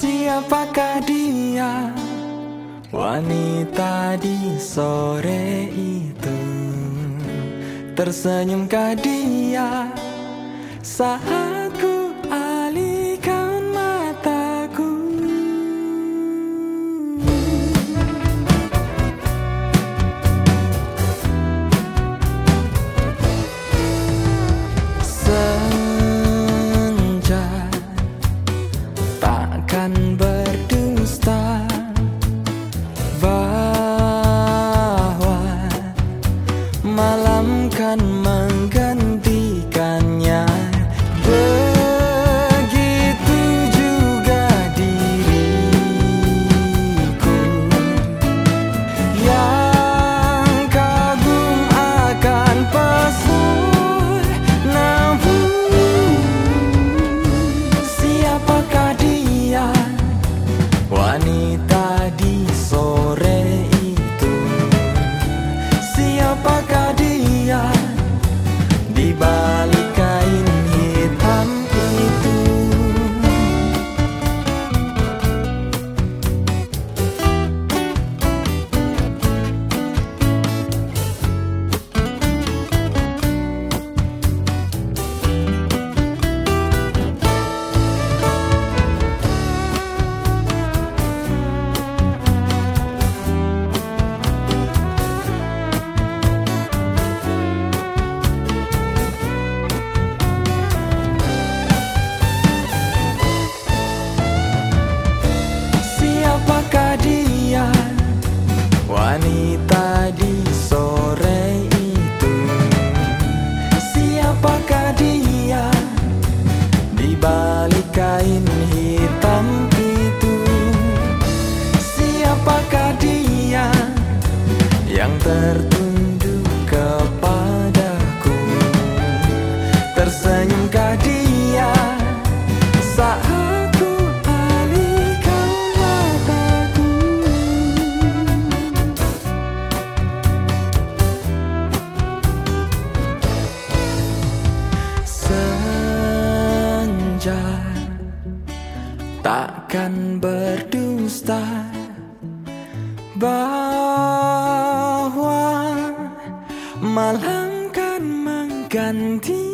Siapakah dia, wanita di sore itu? Tersenyumkah dia saat ku alihkan mataku? Senja takkan berdusta bahwa malam kan menggantikannya. Begitu juga diriku yang kagum akan pesonamu. Siapakah dia, wanita di sore itu? Siapakah dia di balik kain hitam itu? Siapakah dia, wanita di sore itu? Siapakah dia di balik kain hitam itu? Siapakah dia yang tertunduk kepadaku? Tersenyumkah dia saat ku alihkan mataku? Senja takkan berdusta bahwa malam kan mengganti